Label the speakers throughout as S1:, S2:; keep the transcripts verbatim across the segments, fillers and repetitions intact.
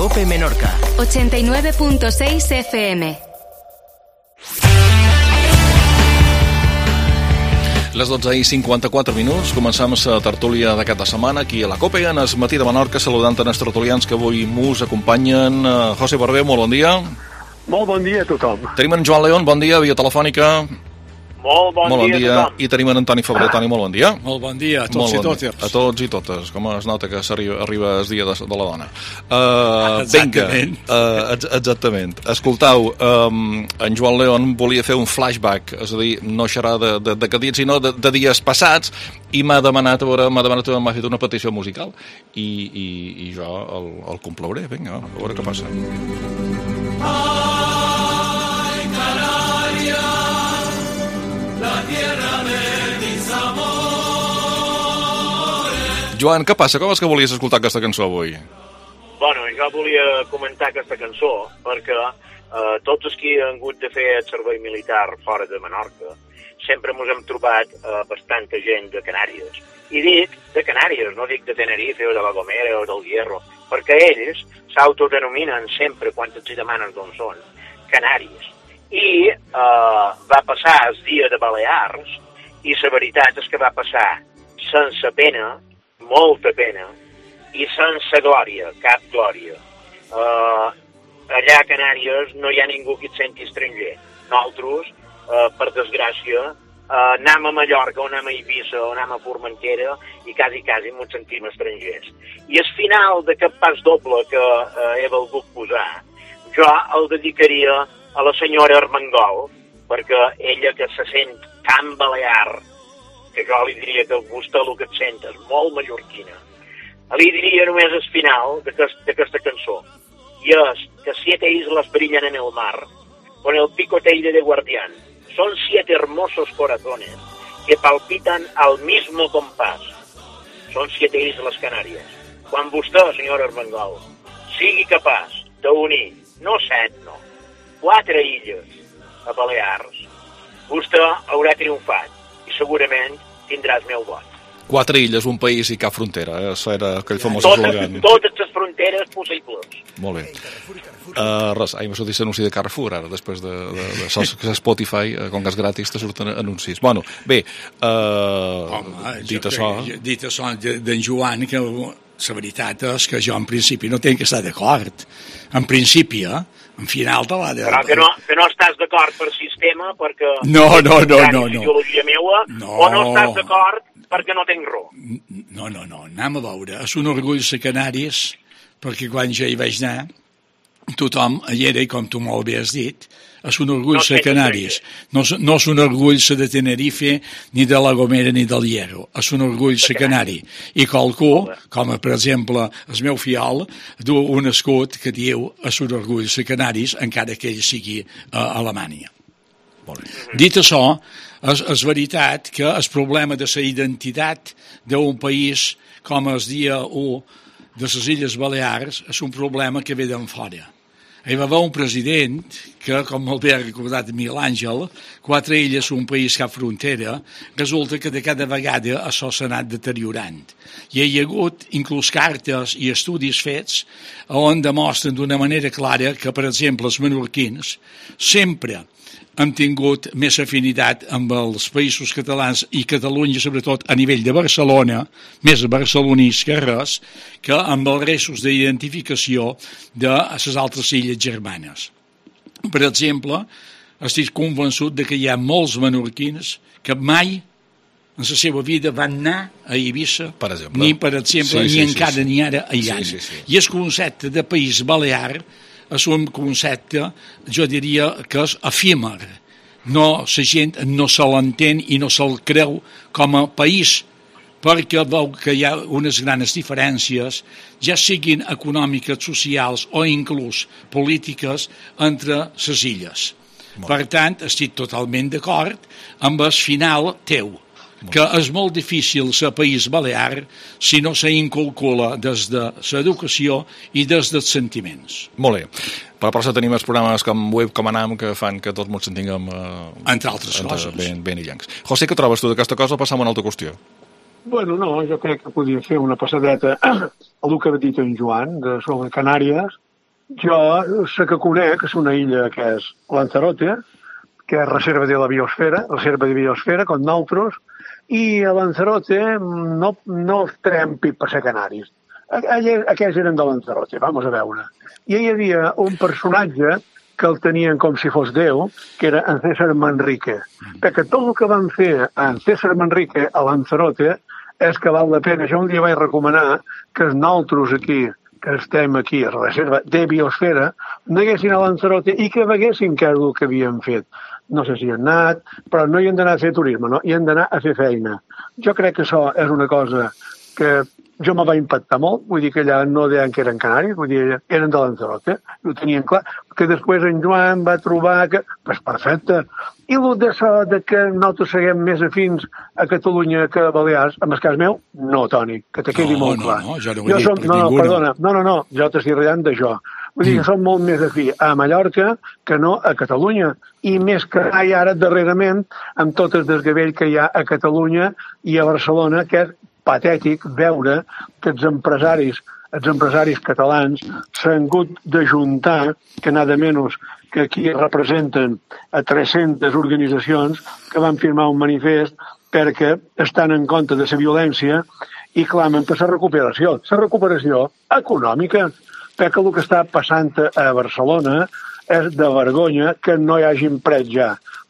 S1: COPE Menorca.
S2: ochenta y nueve punto seis F M.
S3: Les dotze i cinquanta-quatre minuts, començam la tertúlia d'aquesta setmana aquí a la COPE, en el matí de Menorca, saludant els tertulians que avui mos acompanyen. Uh, José Barber, molt bon dia.
S4: Molt bon dia a tothom.
S3: Tenim en Joan León, bon dia, via telefònica.
S4: Molt bon,
S3: molt bon
S4: dia,
S3: dia a tothom. I tenim en Antoni Febrer. Toni, molt bon dia.
S5: Molt bon dia a tots i totes.
S3: A tots i totes, com es nota que arriba, arriba el dia de, de la dona. Uh,
S5: exactament.
S3: Vinga, uh, ex exactament. Escoltau, um, en Joan León volia fer un flashback, és a dir, no serà de, de, de que dit, sinó de, de dies passats, i m'ha demanat, a veure, m'ha demanat, m'ha fet una petició musical, i, i, i jo el, el complauré. Vinga, a veure què passa. Ai, Canària, la tierra de mis amores. Joan, què passa? Com és que volies escoltar aquesta cançó avui?
S6: Bueno, jo volia comentar aquesta cançó perquè eh, tots els que han hagut de fer el servei militar fora de Menorca sempre ens hem trobat eh, bastanta gent de Canàries. I dic de Canàries, no dic de Tenerife o de la Gomera o del Hierro, perquè ells s'autodenominen sempre, quan els hi demanes d'on són, Canàries. I eh, va passar el dia de Balears, i la veritat és que va passar sense pena, molta pena, i sense glòria, cap glòria. Uh, allà a Canàries no hi ha ningú que et senti estranger. Nosaltres, uh, per desgràcia, uh, anem a Mallorca, o anem a Eivissa, o anem a Formentera, i quasi, quasi ens sentim estrangers. I el final d'aquest pas doble que uh, he volgut posar, jo el dedicaria a la senyora Armengol, perquè ella que se sent tan balear, que jo li diria que vostè el que et sent és molt mallorquina, li diria només el final d'aquesta cançó, i és que siete islas brillan en el mar, con el pico teide de guardián. Son siete hermosos corazones que palpitan al mismo compás. Son siete islas Canàries. Quan vostè, senyora Armengol, sigui capaç d'unir, no set, no, quatre illes a Balears, vostè haurà triomfat i segurament tindrà el meu vot.
S3: Quatre illes, un país i cap frontera, eh? Això era aquell famós
S6: totes,
S3: eslògan.
S6: Totes les fronteres possibles.
S3: Molt bé. Uh, res, ahir m'ha sortit l'anunci de Carrefour, ara, després de, de, de, de Spotify, uh, com que és gratis, te surten anuncis. Bueno, bé, uh,
S5: Home,
S3: dit això...
S5: Que, dit això d'en Joan, que la veritat és que jo en principi no tenc que estar d'acord. En principi, eh? En final te l'ha de...
S6: Però que no, que no estàs d'acord per sistema, perquè...
S5: No, no, no, no, no.
S6: Ideologia meua,
S5: no.
S6: O no estàs d'acord perquè no tinc raó.
S5: No, no, no, anem a veure. És un orgull ser Canàries, perquè quan jo hi vaig anar, tothom hi era, i com tu molt bé has dit, és un orgull ser no Canàries. No, no és un orgull ser de Tenerife, ni de la Gomera, ni del Hierro. És un orgull ser Canari. I qualcú, com per exemple el meu fiol, du un escut que diu és un orgull ser Canaris, encara que ell sigui a Alemanya. Dit això, és, és veritat que el problema de la identitat d'un país com el dia u de les Illes Balears és un problema que ve d'en fora. Hi va haver un president que, com molt bé ha recordat Miguel Àngel, quatre illes, un país cap frontera, resulta que de cada vegada això s'ha anat deteriorant. I hi ha hagut inclús cartes i estudis fets on demostren d'una manera clara que, per exemple, els menorquins sempre hem tingut més afinitat amb els països catalans i Catalunya, sobretot a nivell de Barcelona, més barcelonís que res, que amb els restos d'identificació de les altres illes germanes. Per exemple, estic convençut de que hi ha molts menorquins que mai en la seva vida van anar a Eivissa, per exemple. ni, per exemple, sí, sí, ni encara sí, sí. ni ara a Iana. Sí, sí, sí. I el concepte de país balear és un concepte, jo diria, que és efímer. No, la gent no se l'entén i no se'l creu com a país, perquè veu que hi ha unes grans diferències, ja siguin econòmiques, socials o inclús polítiques, entre les illes. Molt. Per tant, estic totalment d'acord amb el final teu, que és molt difícil ser país balear si no s'inculcula des de l'educació i des dels sentiments.
S3: Molt bé. Per la pròxima tenim els programes com Web com Anam que fan que tots ens sentinguem eh,
S5: entre altres entre coses
S3: ben, ben illencs. José, què trobes tu d'aquesta cosa o passam a una altra qüestió?
S4: Bueno, no, jo crec que podria fer una passadeta al que ha dit en Joan de sobre Canàries Jo sé que conec, que és una illa que és Lanzarote, que és reserva de la biosfera, reserva de biosfera, com nosaltres, i a Lanzarote no, no estarem pit per ser canaris. Aquells eren de Lanzarote, vamos a veure. I hi havia un personatge que el tenien com si fos Déu, que era en César Manrique. Perquè tot el que van fer en César Manrique a Lanzarote és que val la pena. Jo un dia vaig recomanar que nosaltres aquí, que estem aquí a la reserva de biosfera, anessin a Lanzarote i que veguessin què és el que havien fet. No sé si han anat, però no hi han d'anar a fer turisme, no? Hi han d'anar a fer feina. Jo crec que això és una cosa que jo me va impactar molt, vull dir que allà no deien que eren canaris, vull dir, eren de Lanzarote, i ho tenien clar, que després en Joan va trobar que, pues perfecte, i el d'això de que nosaltres seguem més afins a Catalunya que a Balears, en el cas meu, no, Toni, que te quedi
S5: no,
S4: molt
S5: no,
S4: clar.
S5: No, jo no ho he dit
S4: som,
S5: per
S4: no, no,
S5: ningú.
S4: perdona, no, no, no, jo t'estic riant d'això. Vull dir que som molt més afí a Mallorca que no a Catalunya, i més que hi ha ara darrerament amb tot el desgavell que hi ha a Catalunya i a Barcelona, que és patètic veure que els empresaris, els empresaris catalans s'han hagut d'ajuntar, que nada menys que aquí representen a tres-centes organitzacions que van firmar un manifest perquè estan en contra de la violència i clamen per la recuperació, la recuperació econòmica, perquè el que està passant a Barcelona és de vergonya que no hi hagin pres ja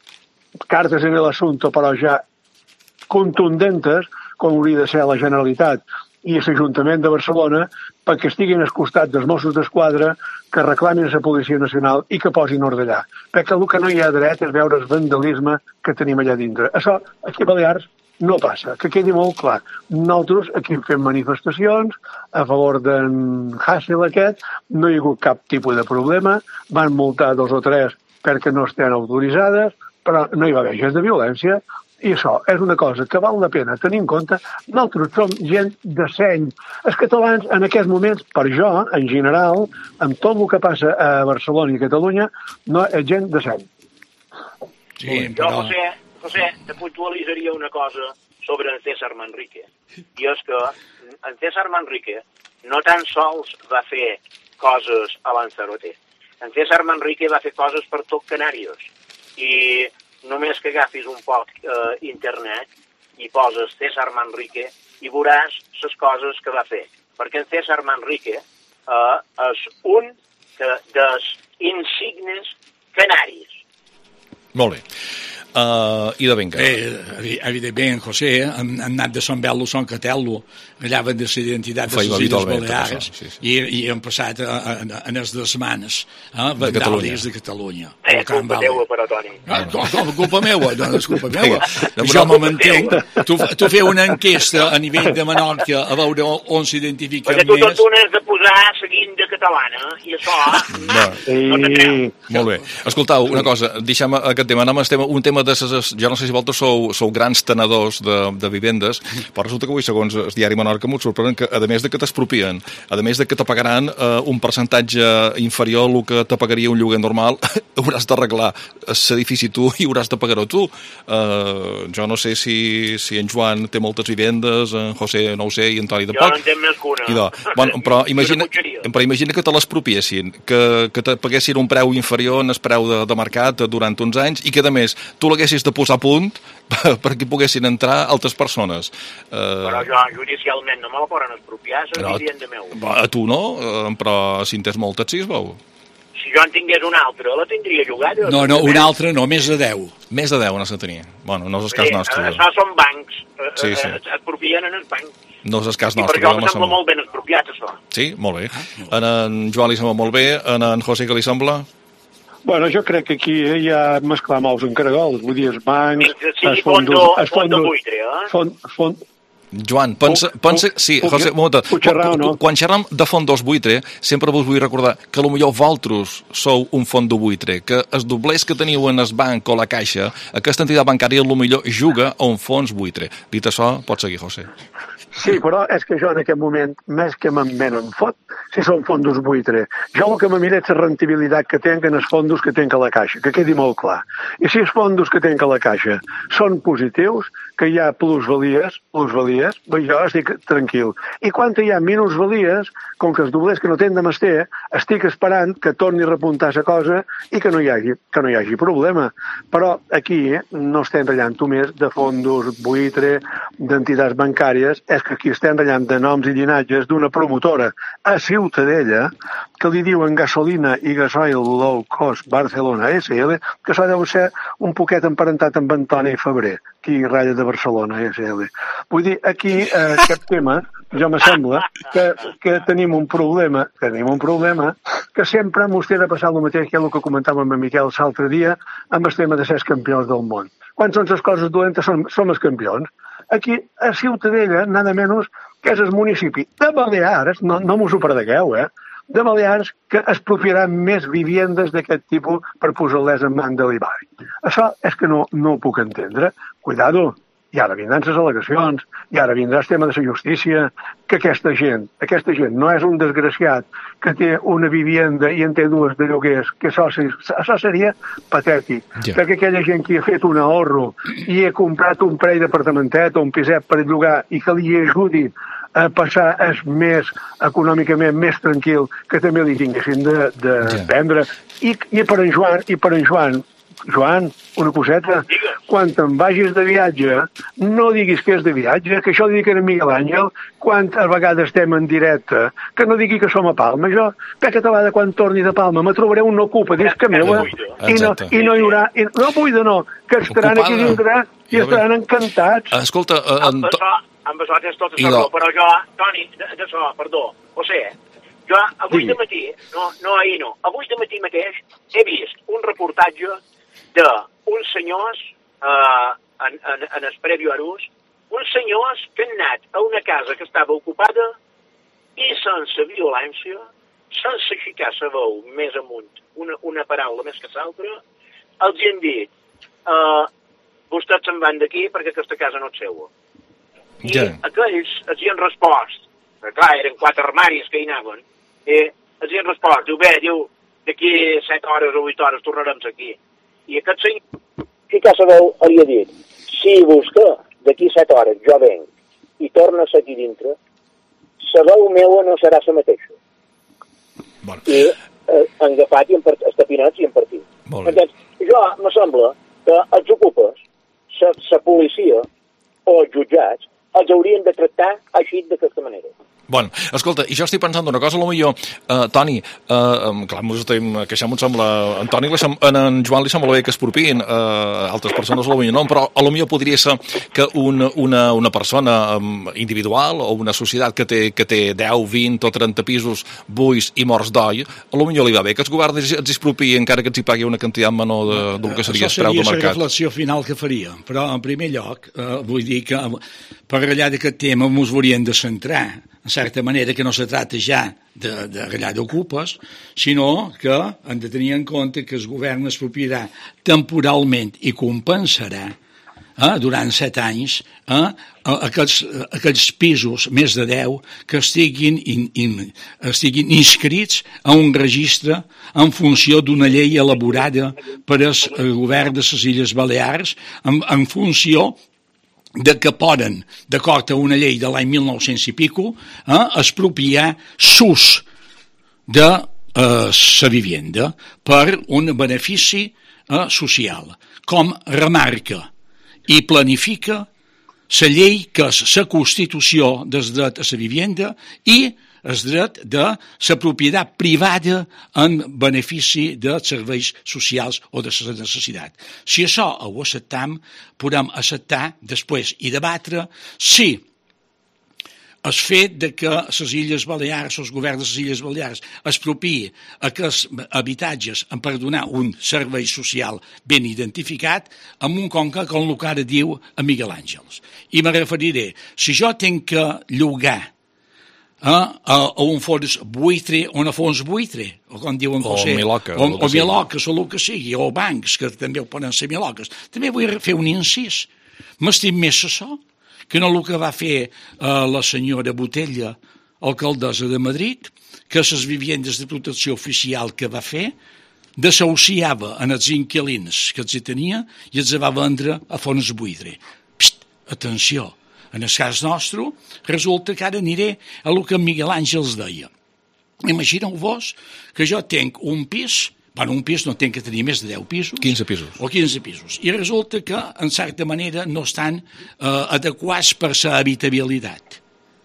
S4: cartes en l'assumpte, però ja contundentes, com hauria de ser la Generalitat i l'Ajuntament de Barcelona, perquè estiguin al costat dels Mossos d'Esquadra, que reclamin la Policia Nacional i que posin ordre allà. Perquè el que no hi ha dret és veure el vandalisme que tenim allà dintre. Això, aquí a Balears, no passa, que quedi molt clar. Nosaltres aquí fem manifestacions a favor d'en Hassel aquest, no hi ha hagut cap tipus de problema, van multar dos o tres perquè no estan autoritzades, però no hi va haver gest de violència. I això és una cosa que val la pena tenir en compte. Nosaltres som gent de seny. Els catalans, en aquests moments, per jo, en general, amb tot el que passa a Barcelona i Catalunya, no és gent de seny.
S5: Sí,
S6: jo,
S5: però...
S6: José, José, te puntualitzaria una cosa sobre en César Manrique. I és que en César Manrique no tan sols va fer coses a Lanzarote. En César Manrique va fer coses per tot Canàries. I només que agafis un poc eh, internet i poses César Manrique i veuràs les coses que va fer. Perquè en César Manrique eh, és un de, dels insignes canaris.
S3: Molt bé. Uh, I de venga.
S5: Eh, evidentment, José, han, han anat de Sant Bello a Sant Catello, allà van de la identitat de les Illes Balears, sí, sí. I, i han passat a, a, a les de setmanes eh, vandàlics de Catalunya.
S6: Eh, culpa teua, però, Toni.
S5: Ah, no, no, culpa meua, no, no és culpa meua. No, jo me mantenc. Tu, tu feu una enquesta a nivell de Menorca a veure on s'identifica més.
S6: Perquè tu tot un has de posar seguint de catalana, i això no, no t'atreu.
S3: Molt bé. Escoltau, una cosa, deixem aquest tema, anem a tema, un tema de ses, jo no sé si vosaltres sou, sou grans tenedors de, de vivendes, però resulta que avui, segons el diari Menorca, m'ho sorprenen que, a més de que t'expropien, a més de que te pagaran eh, un percentatge inferior al que te pagaria un lloguer normal, hauràs d'arreglar l'edifici tu i hauràs de pagar-ho tu. Uh, jo no sé si, si en Joan té moltes vivendes, en José no ho sé, i en Toni tampoc.
S6: Jo no en té més que una.
S3: Bueno, però, imagina, però imagina que te l'expropiessin, que, que te paguessin un preu inferior en el preu de, de mercat durant uns anys i que, a més, tu l'haguessis de posar a punt perquè poguessin entrar altres persones. Uh,
S6: però jo judicialment no me la poden expropiar, és vivenda meu.
S3: A tu no, però si en tens moltes, sí, es veu.
S6: Si jo en tingués una altra, la tindria llogada.
S5: No, no, una altra no, més de deu.
S3: Més de deu no se tenia. Bueno, no és el cas
S6: sí,
S3: nostre.
S6: Això són bancs.
S3: Sí, sí.
S6: Expropien en els bancs.
S3: No és el cas
S6: I
S3: nostre.
S6: per això em sembla molt ben expropiat, això.
S3: Sí, molt bé. A en Joan li sembla molt bé. A en José, què li sembla?
S4: Bueno, jo crec que aquí hi ha mesclar mous en caragols, vull dir, els bancs,
S6: sí,
S4: els fondos...
S6: Els fondos buitre, eh?
S4: Fond, fond,
S3: Joan, pensa, pensa, sí, José, un moment,
S4: no?
S3: Quan xerram de fondos buitre, sempre vos vull recordar que potser vosaltres sou un fondo buitre, que els doblers que teniu en el banc o la caixa, aquesta entitat bancària potser juga a un fons buitre. Dit això, pots seguir, José.
S4: Sí, però és que jo en aquest moment, més que me'n venen fot, si són fondos buitre. Jo el que me mira és la rentabilitat que tenen els fondos que tenen a la caixa, que quedi molt clar. I si els fondos que tenen a la caixa són positius, que hi ha plusvalies, plusvalies, plusvalies, jo estic tranquil. I quan hi ha minusvalies, com que els doblers que no tenen de menester, estic esperant que torni a repuntar la cosa i que no hi hagi, que no hi hagi problema. Però aquí eh, no estem ratllant més de fondos, buitre, d'entitats bancàries, és que aquí estem ratllant de noms i llinatges d'una promotora a Ciutadella que li diuen Gasolina i Gasoil Low Cost Barcelona S L, que això deu ser un poquet emparentat amb Antoni Febrer, aquí ratlla de Barcelona S L. Vull dir, aquí eh, aquest tema, jo me sembla que, que tenim un problema, que tenim un problema, que sempre mos té de passar el mateix que és el que comentàvem amb Miquel l'altre dia amb el tema de ser els campions del món. Quan són les coses dolentes som, som els campions. Aquí, a Ciutadella, nada menys que és el municipi de Balears, no, no m'ho superdegueu, eh? de Balears que expropiaran més viviendes d'aquest tipus per posar-les en man de l'Ibari. Això és que no, no ho puc entendre. Cuidado, i ara vindran les al·legacions, i ara vindrà el tema de la justícia, que aquesta gent, aquesta gent no és un desgraciat que té una vivienda i en té dues de lloguers, que això, això seria patètic. Ja. Perquè aquella gent que ha fet un ahorro i ha comprat un parell d'apartamentet o un piset per llogar i que li ajudi a passar és més econòmicament més tranquil, que també li tinguessin de, de ja. prendre. I, I per en Joan, i per en Joan, Joan, una coseta, quan te'n vagis de viatge, no diguis que és de viatge, que això li dic a Miguel Àngel, quan a vegades estem en directe, que no digui que som a Palma. Jo, per català, quan torni de Palma, me trobaré un ocupa disca meua, i no, i no hi haurà... I, no buida, no, que estaran aquí dintre i estaran encantats.
S3: Escolta... Uh,
S6: amb això, amb això tens tota la raó, però jo, Toni, d'això, perdó, José, jo avui de matí, no, no ahir no, avui de matí mateix he vist un reportatge d'uns senyors eh, en, en, en el Prèvio Arús, uns senyors que han anat a una casa que estava ocupada i sense violència, sense aixecar la veu més amunt, una, una paraula més que l'altra, els han dit eh, vostès se'n van d'aquí perquè aquesta casa no és seua. I yeah. aquells els hi han respost, que clar, eren quatre armaris que hi anaven, i els hi han respost, diu, bé, diu, d'aquí set hores o vuit hores tornarem aquí. I aquest senyor, si que sabeu, havia dit, si vostè d'aquí set hores jo venc i torna a ser aquí dintre, la veu meua no serà la mateixa.
S3: Bon.
S6: I eh, han agafat i han part... estapinats i han partit. Entens? Jo, me sembla que els ocupes, la policia o els jutjats, els haurien de tractar així d'aquesta manera.
S3: Bueno, escolta, i jo estic pensant una cosa, a lo millor, uh, Toni, uh, clar, ens estem queixant, em sembla, en Toni, li sem, en, en Joan li sembla bé que es propiïn, uh, altres persones a lo millor no, però a lo millor podria ser que un, una, una persona um, individual o una societat que té, que té deu, vint o trenta pisos buits i morts d'oi, a lo millor li va bé que els governs els expropiï encara que els hi pagui una quantitat menor de, del que seria el preu del mercat. Això seria la
S5: reflexió final que faria, però en primer lloc, uh, vull dir que per allà d'aquest tema ens haurien de centrar, en certa manera, que no se tracta ja de, de allà d'ocupes, sinó que han de tenir en compte que el govern expropiarà temporalment i compensarà eh, durant set anys eh, aquells, aquells pisos, més de deu, que estiguin, in, in, estiguin inscrits a un registre en funció d'una llei elaborada per el govern de les Illes Balears, en, en funció de que poden, d'acord a una llei de l'any mil nou-cents i pico, eh, expropiar s'ús de eh, sa vivenda per un benefici eh, social, com remarca i planifica la llei que és la Constitució del dret a la vivenda i el dret de la propietat privada en benefici dels serveis socials o de la necessitat. Si això ho acceptam, podem acceptar després i debatre si el fet de que les Illes Balears, els governs de les Illes Balears, expropiï aquests habitatges per donar un servei social ben identificat amb un conca com el que ara diu a Miguel Àngels. I me referiré, si jo tinc que llogar Eh, a, a un fons buitre o un fons buitre, o com diuen
S3: o
S5: José,
S3: miloca,
S5: o, o miloques, o el que sigui, o bancs, que també ho poden ser miloques. També vull fer un incís. M'estim més això que no el que va fer eh, la senyora Botella, alcaldessa de Madrid, que les vivendes de protecció oficial que va fer desahuciava en els inquilins que els hi tenia i els va vendre a fons buitre. Pst, atenció, En el cas nostre, resulta que ara aniré a el que en Miguel Àngels deia. Imagineu-vos que jo tenc un pis, bueno, un pis no tenc que tenir més de deu pisos.
S3: quinze pisos.
S5: O quinze pisos. I resulta que, en certa manera, no estan eh, adequats per la habitabilitat.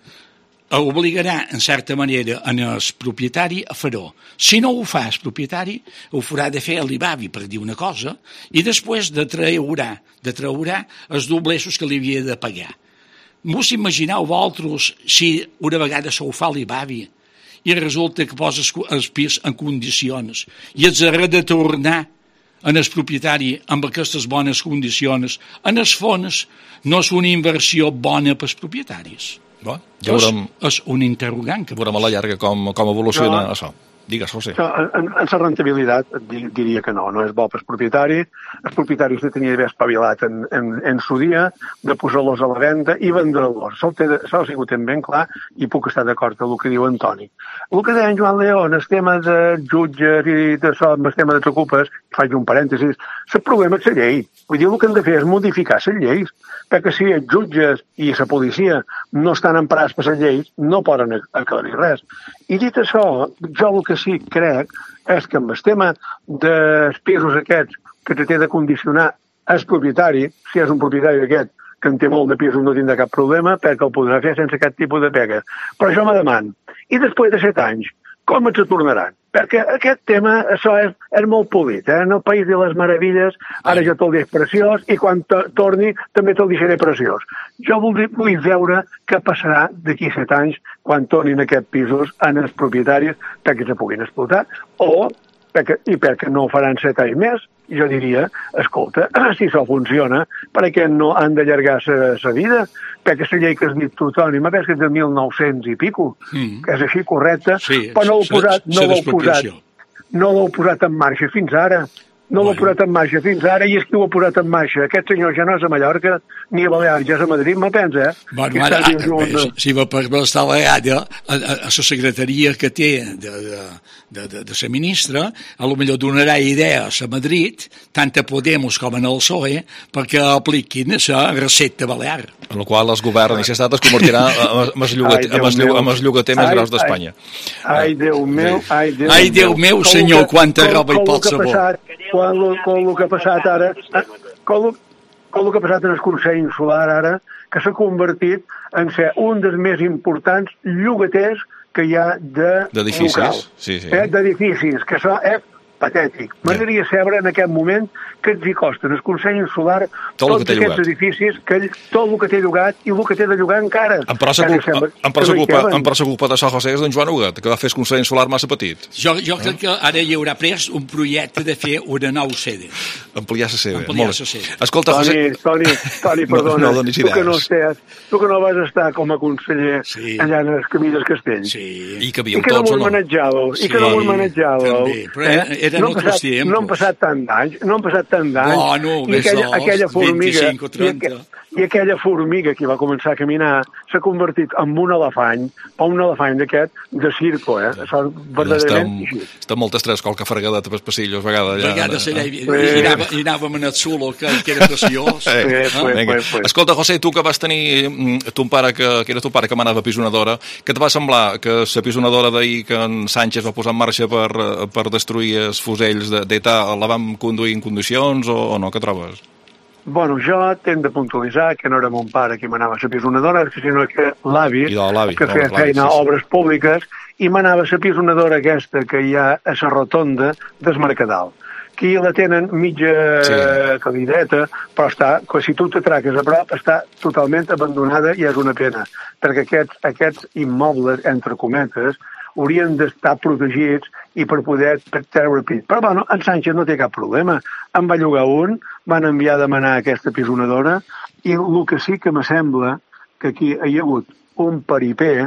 S5: Obligarà, en certa manera, en el propietari a fer-ho. Si no ho fa el propietari, ho farà de fer a l'I B A V I, per dir una cosa, i després de treurà, de treurà els dobleços que li havia de pagar. Vos imagineu vosaltres si una vegada se ho fa a l'I B A V I i resulta que poses el pis en condicions i ets a de tornar en el propietari amb aquestes bones condicions, en els fons no és una inversió bona pels propietaris.
S3: Bon, ja veurem,
S5: és, és un interrogant. Que
S3: veurem a la llarga com, com evoluciona
S4: no.
S3: això. Digues, José.
S4: En, en la rentabilitat diria que no, no és bo per propietari. Els propietaris de tenir d'haver espavilat en, en, en su dia, de posar-los a la venda i vendre-los. Això ho sigut ben clar i puc estar d'acord amb el que diu Antoni. El que deia en Joan León, el tema de jutges i d'això, el tema de t'ocupes, faig un parèntesis, el problema és la llei. Vull dir, el que hem de fer és modificar les lleis, perquè si els jutges i la policia no estan emparats per les lleis, no poden aclarir res. I dit això, jo el que sí crec és que amb el tema dels pisos aquests que te té de condicionar el propietari, si és un propietari aquest que en té molt de pisos no tindrà cap problema perquè el podrà fer sense cap tipus de pega. Però jo me demano, i després de set anys, com ens tornaran? Perquè aquest tema, això és, és molt polit, eh? En el País de les Meravilles, ara jo te'l deixo preciós i quan torni també te'l deixaré preciós. Jo vull, vull veure què passarà d'aquí set anys quan tornin aquests pisos en els propietaris perquè se puguin explotar o perquè, i perquè no faran set anys més, jo diria, escolta, si això funciona, per què no han d'allargar la vida? Perquè la llei que has dit tu, Toni, m'ha que és de mil nou-cents i pico, mm. que és així correcta,
S5: sí,
S4: però no l'heu posat, no l'heu posat, no l'heu posat en marxa fins ara. No l'ho ha posat en marxa fins ara i és qui ho ha posat en marxa. Aquest senyor ja no és a Mallorca ni a Balears, ja és a Madrid, me pensa, eh?
S5: Bueno, ara, ara, si va per estar legada a, a, a la secretaria que té de, de, de, de, de la ministra, a lo millor donarà idees a Madrid, tant a Podemos com en el P S O E, perquè apliquin la recepta balear.
S3: En la qual el govern i l'estat es convertirà en el llogater, llogater més gros d'Espanya.
S4: Ai, Déu meu, ai, Déu meu.
S5: Ai, Déu meu, senyor, quanta roba hi pot saber.
S4: Quan el que ha passat ara, com el que ha passat en el Consell Insular ara, que s'ha convertit en ser un dels més importants llogaters que hi ha de
S3: d'edificis, sí, sí.
S4: Eh, d'edificis, que això és patètic. M'agradaria saber en aquest moment que ens hi costen el Consell Insular
S3: tot
S4: tots aquests llogat. edificis, que ell, tot el que té llogat i el que té de llogar encara.
S3: Em posa culpa, em posa culpa, em posa culpa de Sant José és d'en Joan Huguet, que va fer el Consell Insular massa petit.
S5: Jo, jo crec que ara hi haurà pres un projecte de fer una nou sede.
S3: Ampliar la sede.
S5: Ampliar la sede.
S3: Escolta,
S4: Toni,
S3: José...
S4: Toni, Toni, perdona,
S3: no, no tu, que no
S4: estàs, tu que no vas estar com a conseller
S5: sí.
S4: allà en els Camins Castell.
S5: Sí.
S3: I que havíem
S4: I que
S3: tots,
S4: no
S3: o no?
S4: Manejàveu,
S5: sí,
S4: I que no ho manejàveu.
S5: També, però eh? eren
S4: no
S5: altres temps.
S4: No han passat tant d'anys, no han passat tant d'anys.
S5: Bueno,
S4: I aquella, aquella formiga,
S5: vint-i-cinc o trenta.
S4: I, I aquella formiga que va començar a caminar s'ha convertit en un elefant, o un elefant d'aquest de circo, eh? Això és verdaderament així.
S3: Està molt estrès qualque fregadet per passillos, a vegades.
S5: A vegades allà hi, hi, anava, hi anàvem en el Zulo, que, que era preciós.
S3: Eh,
S4: eh,
S3: ah,
S4: pues, pues, pues.
S3: Escolta, José, tu que vas tenir ton pare, que, que era ton pare que manava pisonadora, què et va semblar que la pisonadora d'ahir que en Sánchez va posar en marxa per, per destruir els fusells d'E T A la vam conduir en condicions o, o no? Què trobes?
S4: Bueno, jo tenc de puntualitzar que no era mon pare qui manava la pisonadora, sinó que l'avi, que feia feina a obres públiques, i manava la pisonadora aquesta que hi ha a la rotonda del Mercadal. Aquí la tenen mitja sí. calideta, però està, si tu t'atraques a prop, està totalment abandonada i és una pena, perquè aquests, aquests immobles, entre cometes, haurien d'estar protegits i per poder treure pit. Però, bueno, en Sánchez no té cap problema. En va llogar un, van enviar a demanar aquesta pisonadora, i el que sí que me sembla que aquí hi ha hagut un paripé,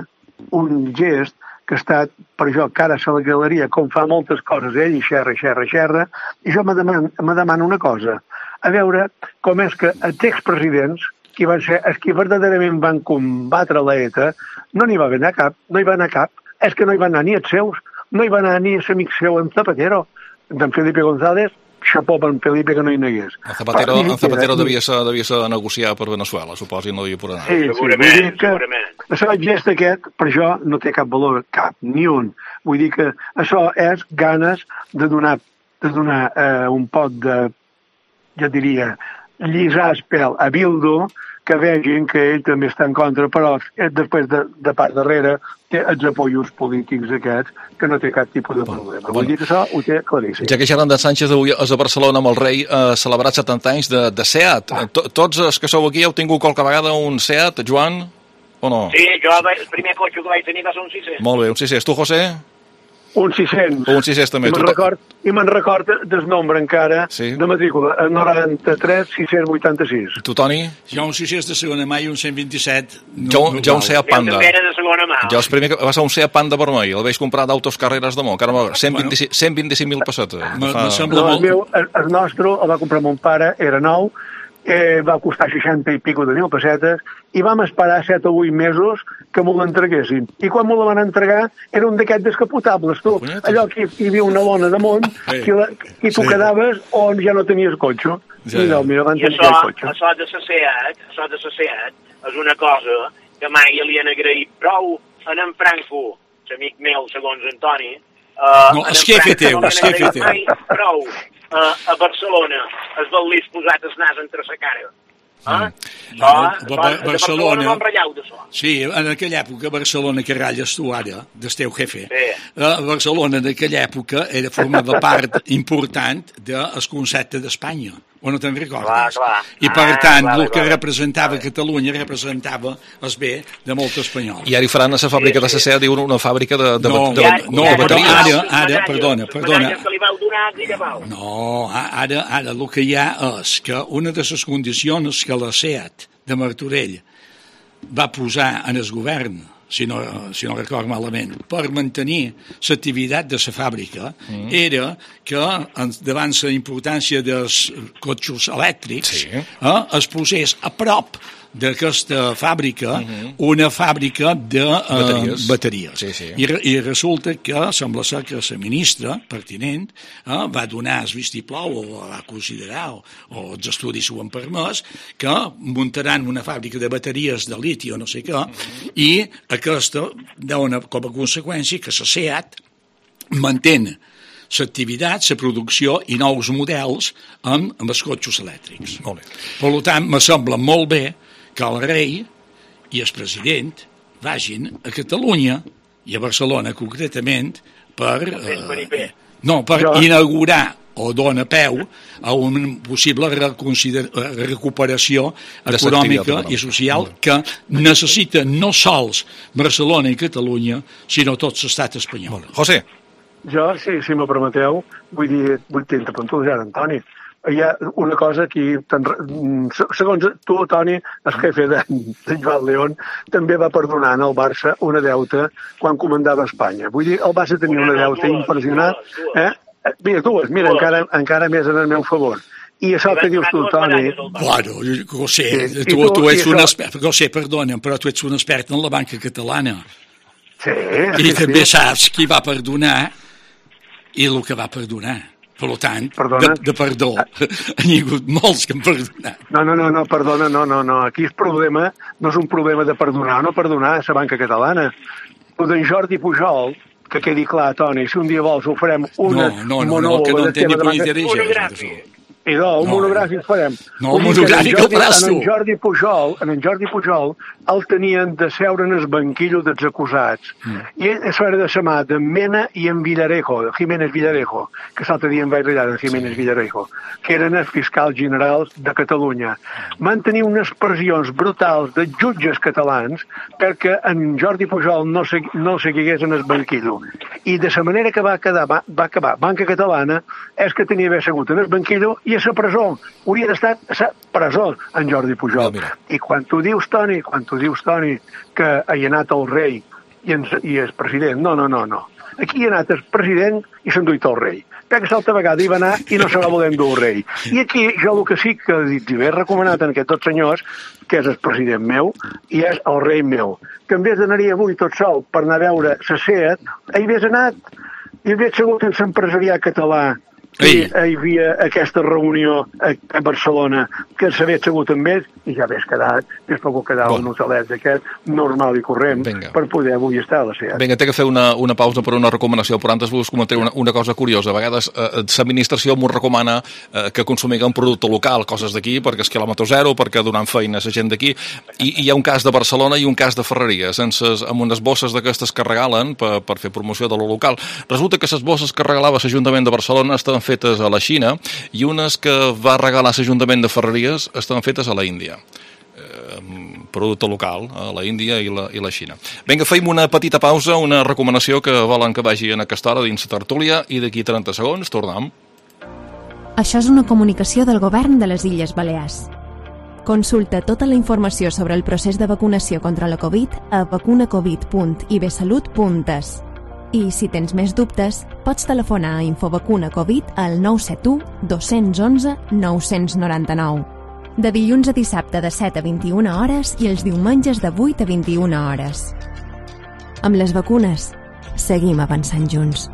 S4: un gest, que ha estat, per jo, cara a la galeria, com fa moltes coses ell, i xerra, xerra, xerra, i jo me demano, me demano una cosa, a veure com és que els expresidents, que van ser els que verdaderament van combatre l'E T A, no n'hi va anar cap, no hi va anar cap, és que no hi va anar ni els seus, no hi va anar ni l'amic seu en Zapatero, d'en Felipe González, xapó per en Felipe que no hi negués.
S3: El Zapatero, el Zapatero devia, ser, devia ser negociar per Venezuela, suposo, i no devia por anar.
S4: Sí,
S6: segurament,
S4: sí, que
S6: segurament.
S4: Això, el gest aquest, per això, no té cap valor, cap, ni un. Vull dir que això és ganes de donar, de donar eh, un pot de, jo diria, llisar el pèl a Bildu, que vegin que ell també està en contra, però després de, de part darrere té els apoyos polítics aquests, que no té cap tipus de problema. Vull dir que això ho té claríssim.
S3: Ja que Gerard Sánchez avui és a Barcelona amb el rei, ha celebrat setanta anys de, de SEAT. Tots els que sou aquí heu tingut qualque vegada un SEAT, Joan, o no?
S6: Sí, jo el primer cotxe que vaig tenir va ser un sis cents.
S3: Molt bé, un sis cents. Tu, José?
S4: Un sis cents.
S3: Un sis cents també.
S4: I me'n record, i me'n record del nombre encara
S3: sí.
S4: de matrícula, noranta-tres sis cents vuitanta-sis.
S3: Tu, Toni?
S5: Jo un sis cents de segona mà i un cent vint-i-set... No,
S3: jo,
S5: no
S3: jo un SEAT Panda.
S6: Jo de segona mà.
S3: Jo el primer que va ser un SEAT Panda vermell, el vaig comprar d'Autos Carreras de Mó, que ara cent vint-i-cinc mil pessetes.
S5: Me,
S3: fa...
S5: me sembla
S4: No, el,
S5: molt...
S4: meu, el, el nostre el va comprar mon pare, era nou, eh, va costar seixanta i pico de mil pessetes, i vam esperar set o vuit mesos que m'ho l'entreguessin. I quan m'ho van entregar era un d'aquests descapotables, tu. Allò que hi havia una lona damunt sí. i, la, i tu sí. quedaves on ja no tenies cotxe.
S3: Ja,
S4: I, no, mira, van
S6: I
S4: tenir
S6: això,
S4: cotxe.
S6: això de la SEAT, això de la SEAT és una cosa que mai li han agraït prou en en Franco, l'amic meu, segons Antoni. Uh,
S5: no, el jefe teu, el jefe teu.
S6: Mai prou uh, a Barcelona es vel·lís posat el nas entre la cara. Ah? Mm. So, so, Barcelona, Barcelona no embrallau d'això.
S5: Sí, en aquella època Barcelona, que ratlles tu ara, del teu jefe,
S6: sí.
S5: uh, Barcelona en aquella època era formava part important del concepte d'Espanya, o no te'n recordes?
S6: Clar, clar.
S5: I per
S6: ah,
S5: tant,
S6: clar,
S5: el que
S6: clar.
S5: representava Catalunya representava el bé de molts espanyols.
S3: I ara hi faran a la fàbrica sí, sí. de la SEAT, diuen una fàbrica de, de,
S5: no,
S3: de, de,
S5: no,
S3: de
S5: però
S3: bateries.
S5: ara, ara, perdona, perdona.
S6: Que li vau donar, que vau.
S5: No, ara, ara el que hi ha és que una de les condicions que la SEAT de Martorell va posar en el govern, si no, si no record malament, per mantenir l'activitat de la fàbrica, mm. era que davant la importància dels cotxes elèctrics
S3: sí.
S5: eh, es posés a prop d'aquesta fàbrica
S3: uh-huh.
S5: una fàbrica de uh,
S3: bateries,
S5: bateries.
S3: Sí, sí.
S5: I, I resulta que sembla ser que la ministra pertinent eh, va donar el vistiplau o va considerar o, o els estudis ho han permès que muntaran una fàbrica de bateries de liti o no sé què uh-huh. i aquesta dona com a conseqüència que la SEAT mantén l'activitat, la producció i nous models amb, amb els cotxes elèctrics.
S3: Molt bé.
S5: Per tant, me sembla molt bé que el rei i el president vagin a Catalunya i a Barcelona concretament per, eh, no, per
S4: jo...
S5: inaugurar o dona peu a una possible recuperació econòmica i social que necessita no sols Barcelona i Catalunya, sinó tot l'estat espanyol.
S3: José.
S4: Jo, si, si me permeteu, vull dir, vull t'interpuntujar, Antoni. Hi ha una cosa que, segons tu, Toni, el jefe de, de Joan León, també va perdonar al Barça una deuta quan comandava Espanya. Vull dir, el Barça tenia una deuta impressionant. Eh? Mira, dues, mira, encara, encara més en el meu favor. I això que dius tu, Toni...
S5: Bueno, José, sí, tu, tu, tu ets un expert, José, perdona, però tu ets un expert en la banca catalana.
S4: Sí,
S5: I
S4: sí,
S5: també
S4: sí.
S5: saps qui va perdonar i el que va perdonar. Per tant, de, de perdó, n'hi ha hagut molts que han perdonat.
S4: No, no, no, no, perdona, no, no, no. Aquí el problema no és un problema de perdonar o no perdonar a la banca catalana. El d'en Jordi Pujol, que quedi clar, Toni, si un dia vols ho farem una
S5: no, no, no, no, que no en té ni per interès.
S4: I no, un no, monogràfic farem.
S5: No, un monogràfic el faràs tu.
S4: En Jordi Pujol, en Jordi Pujol, el tenien de seure en el banquillo dels acusats. Mm. I això era de la mà de Mena i en Villarejo, de Jiménez Villarejo, que l'altre dia em vaig ratllar de Jiménez Villarejo, que eren els fiscals generals de Catalunya. Van tenir unes pressions brutals de jutges catalans perquè en Jordi Pujol no, se, no seguigués en el banquillo. I de la manera que va, quedar, va, va acabar Banca Catalana és que tenia d'haver segut en el banquillo i a la presó. Hauria d'estar a la presó en Jordi Pujol. No, I quan tu dius, Toni, quan tu dius, Toni, que hi ha anat el rei i, ens, i el president, no, no, no, no. Aquí hi ha anat el president i s'enduit el rei. Perquè l'altra vegada hi va anar i no se va voler endur el rei. I aquí jo el que sí que he recomanat en aquests dos senyors, que és el president meu i és el rei meu, que en vez d'anar-hi avui tot sol per anar a veure la SEAT, hi hagués anat i hagués segut en l'empresariat català que hi havia aquesta reunió a Barcelona, que s'havia segut amb ells, i ja ves quedat, és poc quedar bon. Un hotelet d'aquest normal i corrent. Vinga. Per poder avui estar a la SEAT.
S3: Vinga, té que fer una, una pausa per una recomanació, però antes vos comentaré una, una cosa curiosa. A vegades eh, l'administració m'ho recomana eh, que consumigui un producte local, coses d'aquí, perquè és quilòmetre zero, perquè donant feina a la gent d'aquí, i, i hi ha un cas de Barcelona i un cas de Ferreries, sense, amb unes bosses d'aquestes que regalen per, per fer promoció de lo local. Resulta que les bosses que regalava l'Ajuntament de Barcelona estaven fetes a la Xina i unes que va regalar l'Ajuntament de Ferreries estaven fetes a la Índia. Eh, producte local, a la Índia i la, i la Xina. Vinga, feim una petita pausa, una recomanació que volen que vagi en aquesta hora dins la tertúlia i d'aquí trenta segons tornem.
S1: Això és una comunicació del Govern de les Illes Balears. Consulta tota la informació sobre el procés de vacunació contra la Covid a vacunacovid punt ibesalut punt es. I si tens més dubtes, pots telefonar a Infovacunacovid al nou set u dos u un nou nou nou. De dilluns a dissabte de set a vint-i-una hores i els diumenges de vuit a vint-i-una hores. Amb les vacunes, seguim avançant junts.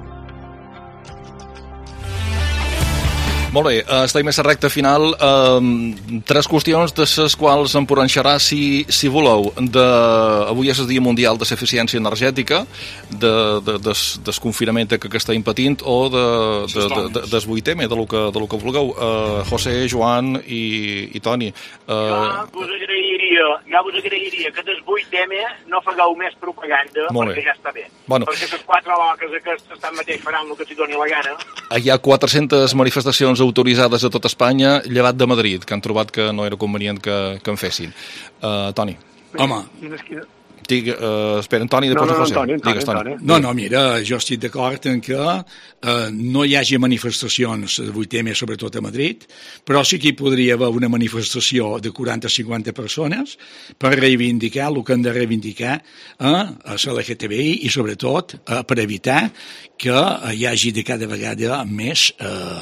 S3: Molt bé, estem a la recta final. Um, tres qüestions de les quals em podran xerrar, si, si voleu. De, avui és el Dia Mundial de l'Eficiència Energètica, de, de, des, del confinament que, que estem patint, o de, de, de, de, del vuit eme, de lo que, de lo que vulgueu. Uh, José, Joan i, i Toni. Uh,
S6: jo us agrairia, jo us agrairia que del vuit eme no fagueu més propaganda, perquè ja està bé. Bueno. Perquè les quatre loques aquestes tanmateix faran el que s'hi doni la gana.
S3: Hi ha quatre-centes manifestacions autoritzades a tot Espanya, llevat de Madrid, que han trobat que no era convenient que, que en fessin. Uh, Toni.
S5: Home.
S3: Digue, uh, espera, Antoni, després
S4: no, no,
S3: José.
S4: Antoni, Antoni,
S3: Digues, Toni.
S5: No, no, mira, jo estic d'acord en que eh, no hi hagi manifestacions el vuit eme, sobretot a Madrid, però sí que hi podria haver una manifestació de quaranta a cinquanta persones per reivindicar el que han de reivindicar eh, a l'L G T B I i, sobretot, eh, per evitar que eh, hi hagi de cada vegada més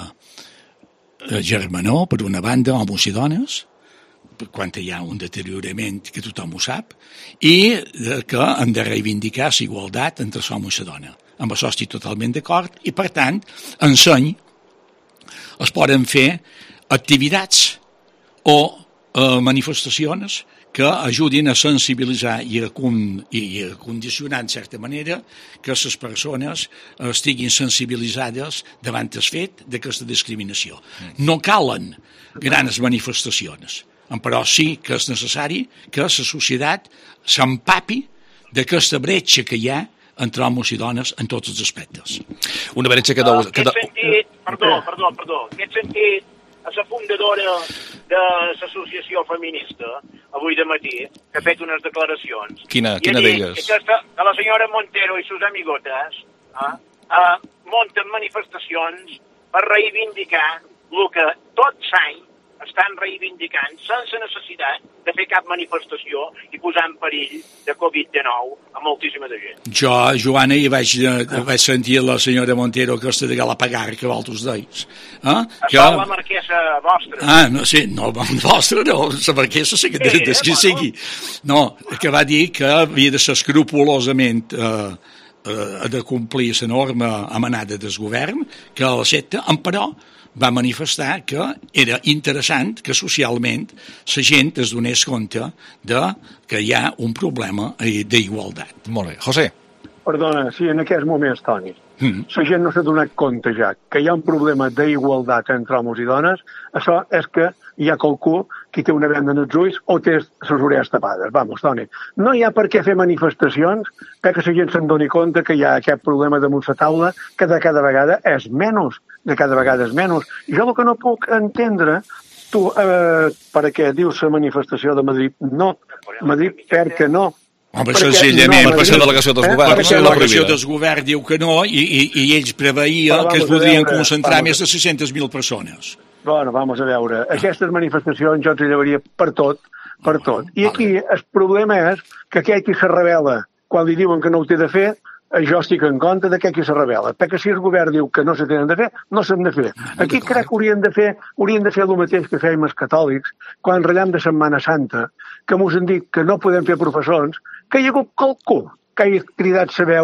S5: eh, germanor, per una banda, homes i dones, quan hi ha un deteriorament que tothom ho sap, i que hem de reivindicar la igualtat entre l'home i la dona. Amb això estic totalment d'acord i, per tant, enseny es poden fer activitats o eh, manifestacions que ajudin a sensibilitzar i a, con, i a condicionar, en certa manera, que les persones estiguin sensibilitzades davant el fet d'aquesta discriminació. No calen grans manifestacions, però sí que és necessari que la societat s'empapi d'aquesta bretxa que hi ha entre homes i dones en tots els aspectes.
S3: Una bretxa que... Deu, que
S6: deu... sentit, perdó, perdó, perdó. En aquest sentit, a la fundadora de l'associació feminista, avui de matí, que ha fet unes declaracions.
S3: Quina, quina d'elles?
S6: Aquesta, de la senyora Montero i sus amigotes, eh, eh, munten manifestacions per reivindicar el que tot l'any estan reivindicant sense necessitat de fer cap manifestació i posar en perill de covid dinou a moltíssima de gent.
S5: Jo, Joana, hi vaig, vaig sentir la senyora Montero que està de Galapagar, que vosaltres deis. Eh?
S6: Això
S5: que...
S6: la marquesa vostra.
S5: Ah, no, sí, no, vostra no, la marquesa sí que sí, des que bueno. sigui. No, que va dir que havia de ser escrupolosament eh, eh, de complir la norma emanada del govern, que l'accepta, però va manifestar que era interessant que socialment la gent es donés compte de que hi ha un problema d'igualtat.
S3: Molt bé. José.
S4: Perdona, sí, en aquests moments, Toni, mm. la gent no s'ha donat compte ja que hi ha un problema d'igualtat entre homes i dones. Això és que hi ha qualcú que té una venda en els ulls o té les orelles tapades. Vamos, Toni, no hi ha per què fer manifestacions perquè la gent se'n doni compte que hi ha aquest problema damunt la taula que de cada vegada és menys, de cada vegada és menys. I jo el que no puc entendre, tu, eh, per què dius la manifestació de Madrid? No, Madrid perquè no.
S5: Home, senzillament,
S3: no, per ser delegació dels
S5: eh?
S3: governs.
S5: Perquè la delegació dels governs diu que no i, i, i ells preveia que es podrien veure, concentrar més de sis-centes mil persones.
S4: Bueno, vamos a veure. Aquestes manifestacions jo ens llevaria per tot, per tot. I aquí el problema és que aquell qui se revela quan li diuen que no ho té de fer, jo estic en compte de que aquí se revela, perquè si el govern diu que no se tenen de fer, no s'han de fer. Aquí crec que haurien de fer, haurien de fer el mateix que fèiem els catòlics, quan rellam de Setmana Santa, que mos han dit que no podem fer professons, que hi ha hagut qualcú que hagi cridat sa veu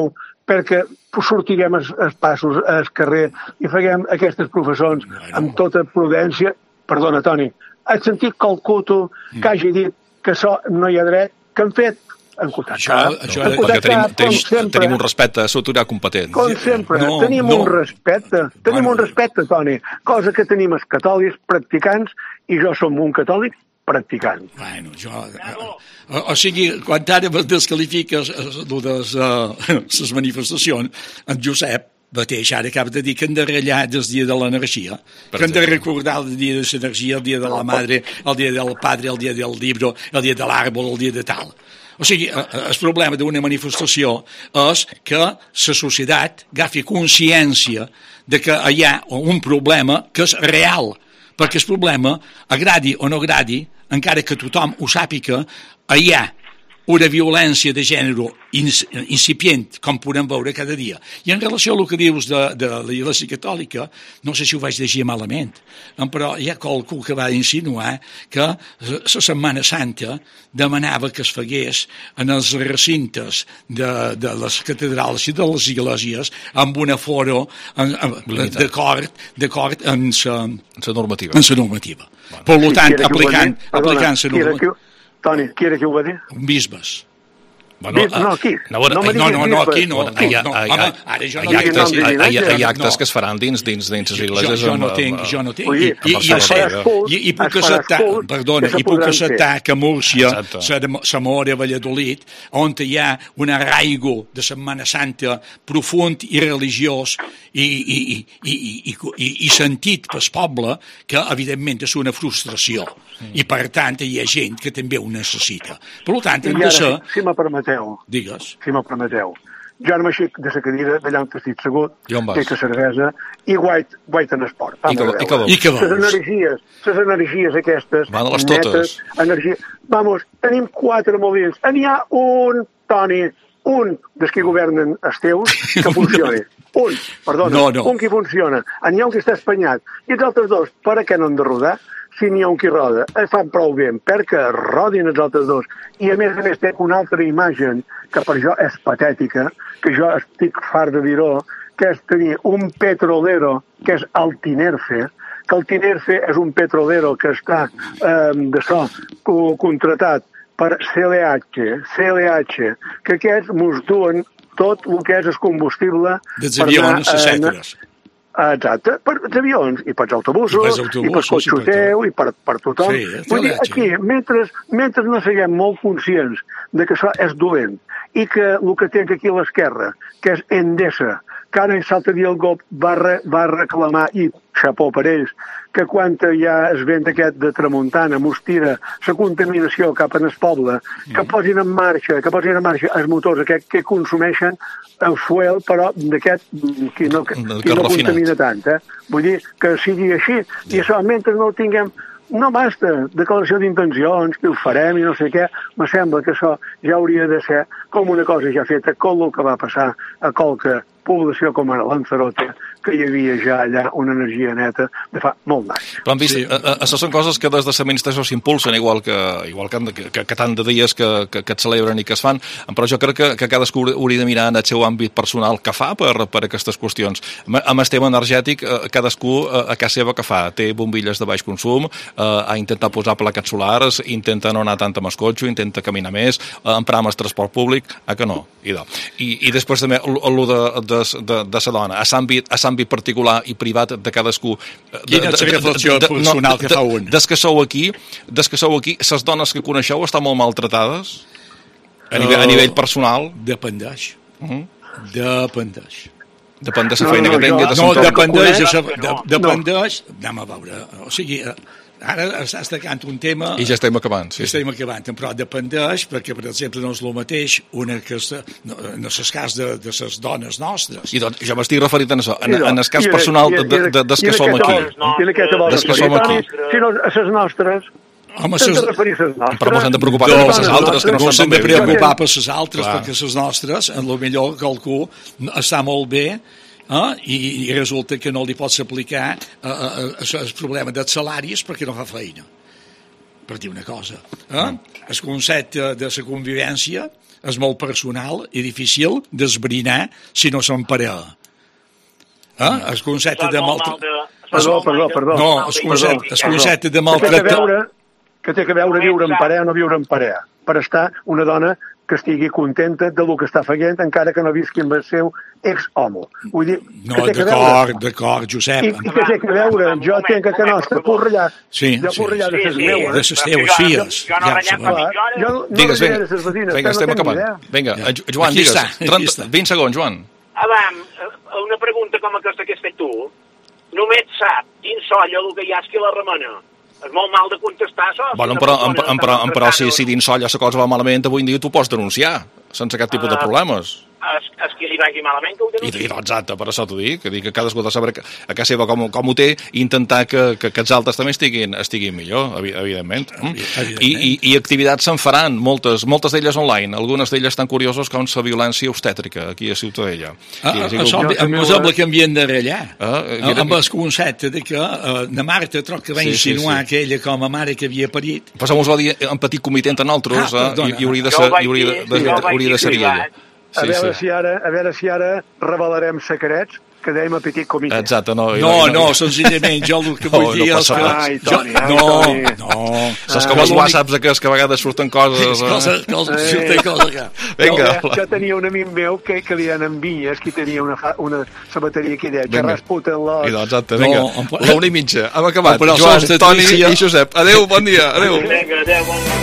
S4: perquè sortirem els, els passos al carrer i faguem aquestes professons amb tota prudència. Perdona, Toni, has sentit qualcú tu que hagi dit que això no hi ha dret? Que han fet? En contactar.
S3: Això, això, perquè tenim, tenim, tenim un respecte a l'autoritat competent.
S4: Com sempre, no, tenim no. un respecte, tenim bueno. un respecte, Toni, cosa que tenim els catòlics practicants, i jo som un catòlic practicant.
S5: Bueno, jo... O, o sigui, quan ara desqualifiques les uh, manifestacions, en Josep mateix ara acaba de dir que hem de ratllar el dia de l'energia, que hem de recordar el dia de l'energia, el dia de la madre, el dia del padre, el dia del llibre, el dia de l'àrbol, el dia de tal. O sigui, el problema d'una manifestació és que la societat agafi consciència de que hi ha un problema que és real, perquè el problema, agradi o no agradi, encara que tothom ho sàpiga, hi ha una violència de gènere incipient, com podem veure cada dia. I en relació a el que dius de, de la Iglésia Catòlica, no sé si ho vaig llegir malament, però hi ha qualcú que va insinuar que la Setmana Santa demanava que es fagués en els recintes de, de les catedrals i de les esglésies amb un aforo d'acord d'acord amb la
S3: normativa.
S5: Amb la normativa. Bueno. Per tant, aplicant aplicant la normativa.
S4: Toni, qui era qui ho va dir?
S5: Bisbes.
S4: Bueno, no, aquí.
S5: No, no, no, no, no, aquí no. no,
S3: hi ha,
S5: no
S3: hi ha,
S5: home, ara jo no
S3: hi ha actes,
S5: no,
S3: hi ha, hi ha actes que es faran dins dins dins les esglésies.
S5: Jo, jo no tinc, jo no tinc. I, i, i, i, i puc acceptar, perdona, i puc acceptar que a Múrcia, Zamora, Valladolid, on hi ha un arraigo de Setmana Santa profund i religiós i, i, i, i, i, i, i sentit pel poble, que evidentment és una frustració. I per tant hi ha gent que també ho necessita. Per tant, hem de ser...
S4: Si me permeteu,
S5: digues.
S4: Si me permeteu, jo ara m'aixec de la cadira d'allà on estic segut, dic a cervesa, i guait, guait en esport.
S3: I que, i que
S5: I que
S4: les energies, les energies aquestes,
S3: van a les totes.
S4: Energia... Vamos, tenim quatre molins. N'hi ha un, Toni, un dels que governen els teus, que funcioni. Un, perdona,
S5: no, no.
S4: un que funciona. N'hi ha un que està espanyat. I els altres dos, per a què no han de rodar? Si n'hi ha un qui roda, es fan prou bé perquè rodin els altres dos. I a més a més té una altra imatge que per jo és patètica, que jo estic fart de dir-ho, que és tenir un petrolero que és el Tinerfe, que el Tinerfe és un petrolero que està eh, de so contratat per C L H, C L H, que aquests mos duen tot el que és el combustible
S5: dels avions, etcètera.
S4: Exacte, per els avions, i per els autobusos, i, autobusos, i per cotxos teu, i per, per tothom. Sí, vull dir, aquí, mentre, mentre no siguem molt conscients de que això és dolent, i que el que té aquí a l'esquerra, que és Endesa, que ara l'altre dia el G O P va, re, va reclamar, i xapó per ells, que quan hi ha el vent aquest de tramuntana mos tira la contaminació cap en el poble, que posin en marxa, que posin en marxa els motors aquest que consumeixen el fuel, però d'aquest que no, que, que no contamina tant. Eh? Vull dir que sigui així, i això mentre no ho tinguem, no basta declaració d'intencions, que ho farem i no sé què, me sembla que això ja hauria de ser com una cosa ja feta, com el que va passar a qualque població com a Lanzarote, que hi havia ja allà una energia neta de fa molt d'anys.
S3: Però han vist, sí. Això són coses que des de l'administració s'impulsen, igual que igual que, que, que tant de dies que, que, que et celebren i que es fan, però jo crec que, que cadascú hauria de mirar en el seu àmbit personal que fa per, per aquestes qüestions. Amb el tema energètic, cadascú a casa seva que fa, té bombilles de baix consum, ha intentat posar plaques solars, intenta no anar tant amb el cotxe, intenta caminar més, emprar amb el transport públic, a que no? I, I, i després també el de, de, de, de la dona, a l'àmbit a l'àmbit particular i privat de cadascú.
S5: Quina és la reflexió personal que fa un?
S3: Des que sou aquí, des que sou aquí, les dones que coneixeu estan molt maltratades? A nivell, a nivell personal?
S5: Dependeix.
S3: Uh-huh.
S5: Dependeix.
S3: Depèn de la feina no, no, que tingui.
S5: De no, dependeix, de, dependeix, anem a veure, o sigui, ara estàs tocant un tema...
S3: I ja estem acabant, sí.
S5: Estem acabant, però dependeix, perquè, per exemple, no és el mateix una que no, en el cas de, de les dones nostres.
S3: I doncs, jo m'estic referint a això, en, en el cas personal de, de, de, des que som aquí. Des que som aquí.
S4: Si no, a les nostres...
S5: Home, ses...
S3: però ens hem de preocupar per les altres, que no estan
S5: de preocupar per les altres, perquè les nostres, en el millor qualcú està molt bé, eh? I, i resulta que no li pots aplicar eh, eh, el problema dels salaris perquè no fa feina, per dir una cosa. Eh? El concepte de la convivència és molt personal i difícil d'esbrinar si no són parella. Eh? El concepte de maltractament...
S4: Perdó, perdó, perdó.
S5: No, el concepte, el concepte de maltractament...
S4: Que té que veure viure en parella o no viure en parella, per estar una dona que estigui contenta del que està fent, encara que no visqui amb el seu ex-homo. Vull dir,
S5: no, d'acord, d'acord, Josep.
S4: I, I que té que veure, jo tinc que nostra, puc ratllar,
S5: sí,
S4: jo puc ratllar de les meues.
S5: De les teves filles.
S6: Jo no ratllat per mitjona.
S4: Jo no
S3: digues,
S4: ratllaré de les vecines,
S3: vinga, estem acabant. Vinga, Joan, digues, trenta, vint segons, Joan.
S6: Avam, una pregunta com aquesta que has fet tu, només sap dins solla el que hi ha és qui la remena. És molt mal de contestar, això.
S3: Bueno, però, però, però, però si, si dins solla la cosa va malament, avui en dia tu pots denunciar, sense cap tipus de problemes.
S6: És, és que li vagi malament que ho denunciï.
S3: I, exacte, per això t'ho dic, que, dic que cadascú ha de saber que, a casa seva com, com ho té i intentar que, que, que els altres també estiguin, estiguin millor, evidentment. evidentment. I, i, I activitats se'n faran, moltes, moltes d'elles online, algunes d'elles tan curioses com la violència obstètrica aquí a Ciutadella.
S5: Ah, ah, això em sembla que havien de rellar,
S3: ah,
S5: era... amb el concepte de que uh, na Marta troc que va sí, insinuar sí, sí. que ella com a mare que havia parit...
S3: Però s'ho va dir en petit comitè entre nosaltres, ah, eh, i, i hauria de ser, i hauria de, de, de, hauria de ser ella.
S4: A veure, sí, sí. Si ara, a veure si ara revelarem secrets que dèiem a petit comitè.
S3: Exacte, no.
S5: No, no, no, senzillament, jo el que vull no, dir no és que...
S4: Ai, Toni, ai,
S5: no,
S4: Toni.
S5: no.
S3: Saps com els whatsapps aquests que a vegades surten coses...
S5: Coses, coses, surten coses que...
S3: Vinga.
S4: Jo, jo tenia un amic meu que, que li deien en Vinyes, que tenia una, una sabateria que deia, que rasputen l'os.
S3: Exacte, vinga.
S5: No,
S3: l'una i mitja, hem acabat.
S5: No,
S3: Joan, Toni i Josep. Adéu, bon dia, adéu.
S6: Vinga, adéu, bon dia.